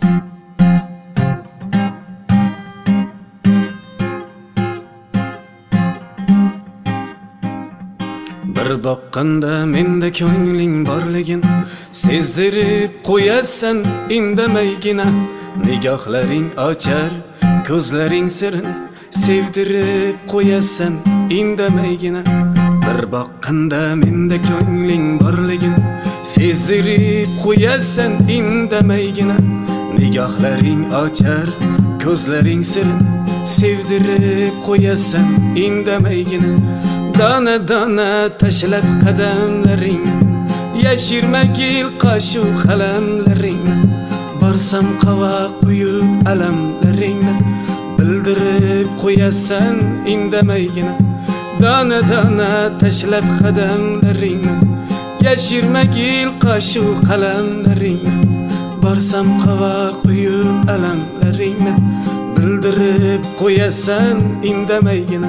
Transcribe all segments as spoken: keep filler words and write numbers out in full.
Bir boqqanda menda ko'ngling borligin sezdirib qo'yasan indamaygina. Nigohlaring ochar ko'zlaring sirin sevdirib qo'yasan indamaygina. Bir boqqanda menda ko'ngling borligin sezdirib qo'yasan indamaygina. Nigohlaring ochar ko'zlaring sirin sevdirib qo'yasan indamaygina. Dana dana tashlab qadamlaring yashirmagil qashu qalamlaring. Borsam qavoq uyub alamlaringni bildirib qo'yasan indamaygina. Dana dana tashlab qadamlaringni yashirmagil qashu qalamlaringni. Borsam qavoq uyub alamlaringni bildirib qo'yasan indamaygina.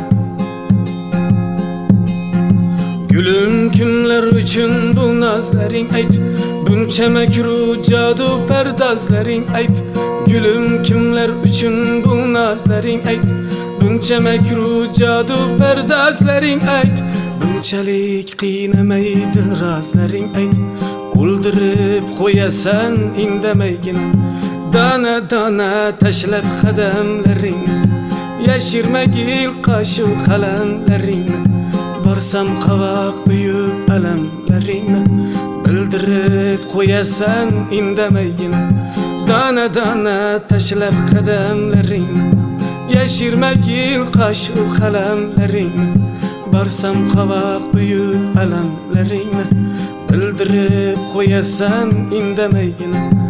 Gülüm kimler üçün bu nazlaring ayt, buncha makru jadu pardozlaring ayt. Gülüm kimler üçün bu nazlaring ayt, buncha makru jadu pardozlaring ayt. Bunchalik qiynamaydi razlaring ayt, o'ldirib qo'yasan indamaygina. Dana dana tashlab qadamlaringni yashirmagil qashu qalamlaringni. Borsam qavoq uyub alamlaringni bildirib qo'yasan indamaygina. Dana dana tashlab qadamlaringni yashirmagil qashu qalamlaringni. Borsam qavoq uyub alamlaringni bildirib qo'yasan indamaygina.